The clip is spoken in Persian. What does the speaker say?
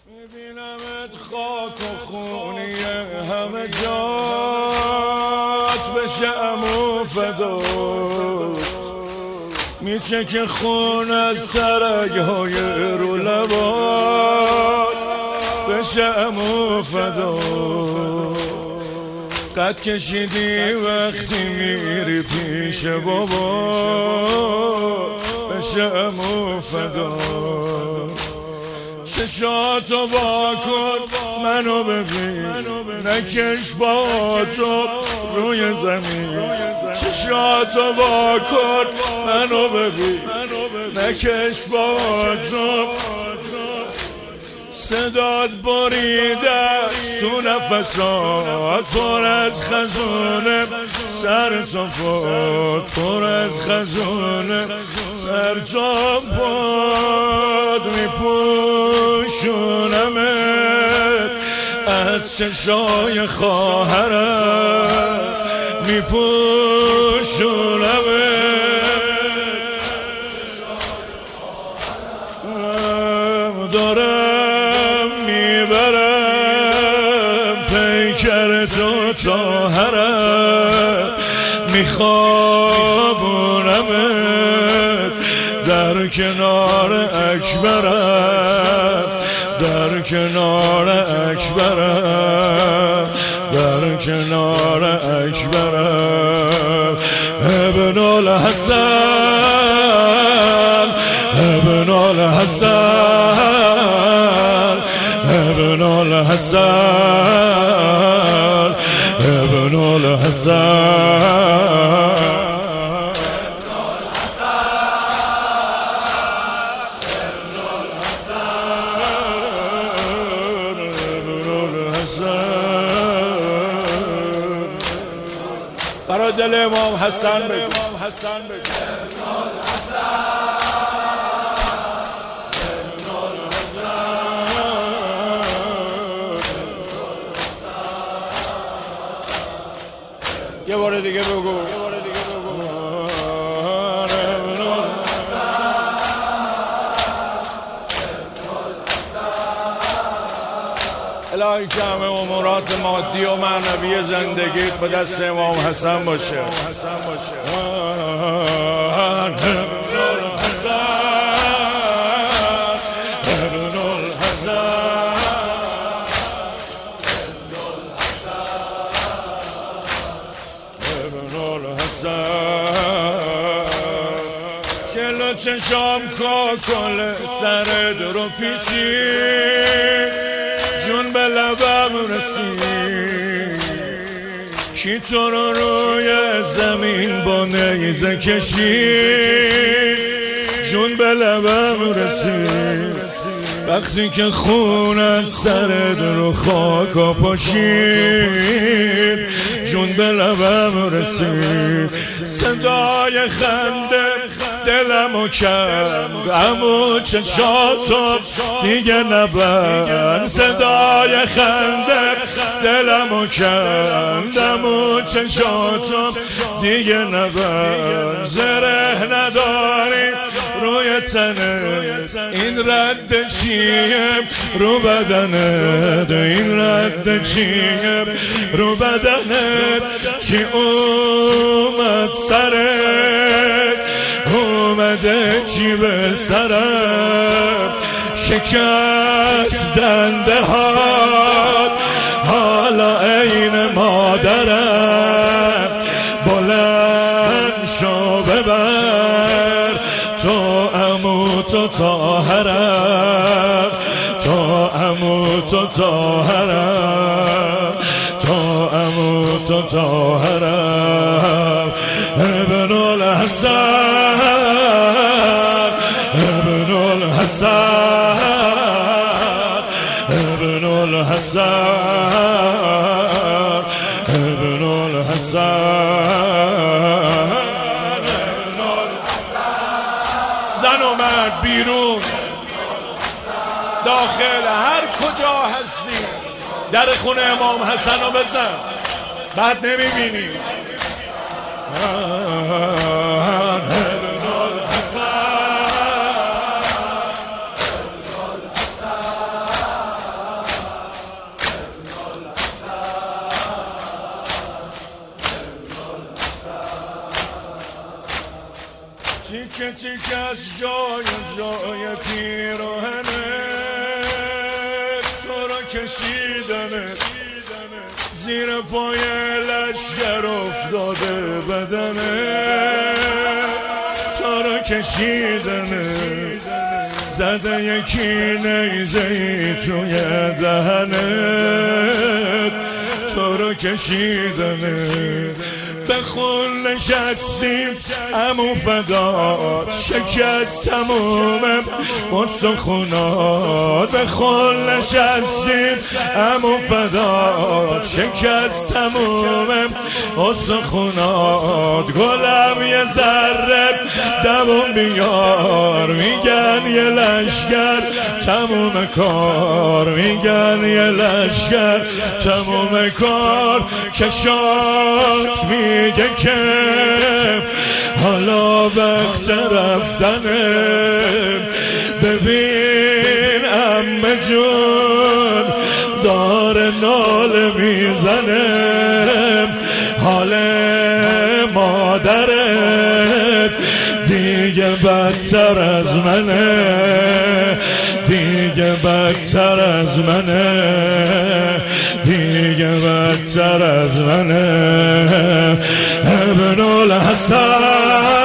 میبینمت خاک و خونی همه جات بشه عمو فدات، میچکه خون از ترک‌های رو لبات بشه عمو فدات. قد کشیدی وقتی میری پیش بابا بشه عمو فدات. چشاتو وا کن منو ببین، نکش با تو روی زمین. چشاتو وا کن منو ببین، نکش با تو. صدات بریده تو نفسات، پر از خزونه سر تو پاد، پر از خزونه سر تو پاد. میپوشونمت از چشای خواهرم، میپوشونمت دارم میبرم پیکر تو تا حرم، میخوابونمت در کنار اکبرم، در کنار اکبرم، در کنار اکبرم. ابن الحسن، ابن الحسن، ابن الحسن، ابن الحسن. برای دل امام حسن بزن. یه بار دیگه بگو. الهی که همه امورات مادی و معنوی زندگیت به دست امام حسن باشه. جلو چشام کاکل سرت رو پیچی، جون به لبم رسید، کی تو رو روی زمین با نیزه کشید، جون به لبم رسید. وقتی که خون از سرت رو خاکا پاشید، جون به لبم رسید. صدای خنده دلمو کرد، اما چشاتو دیگه نبند. صدای خنده دلمو کرد، اما چشاتو دیگه نبند. زره نداری روی تنت، این رد چیه رو بدنت، این رد چیه رو بدنت. چی اومد سرت، اومده چی به سرم، شکست دنده هات حالا عین مادرم. بلند شو ببر تو عمو تو طاهرم، تو عمو تو طاهرم، تو عمو تو طاهرم. ابن الحسن، ابن الحسن، ابن الحسن، ابن الحسن. زن و مرد بیرون داخل هر کجا هستی در خونه امام حسن رو بزن، بعد نمیبینی. تیکه تیکه از جای پیراهنه تو را کشیدنه زیر پای لشگر افتاده بدنه تو را کشیدنه زده یکی نیزه‌ای توی دهنت تو رو کشیدنه به خون نشستیم عمو فدات شکست تموم استخونات به خون نشستیم عمو فدات شکست تموم استخونات گلم یه ذره دوم بیار میگن یه لشگر تموم کار میگن یه لشگر تموم کار چشات میگه که حالا وقت رفتنه ببین عمه جون داره ناله میزنه حال مادرت دیگه بدتر از منه دیگه بدتر از منه دیگه بدتر از منه ابن الحسن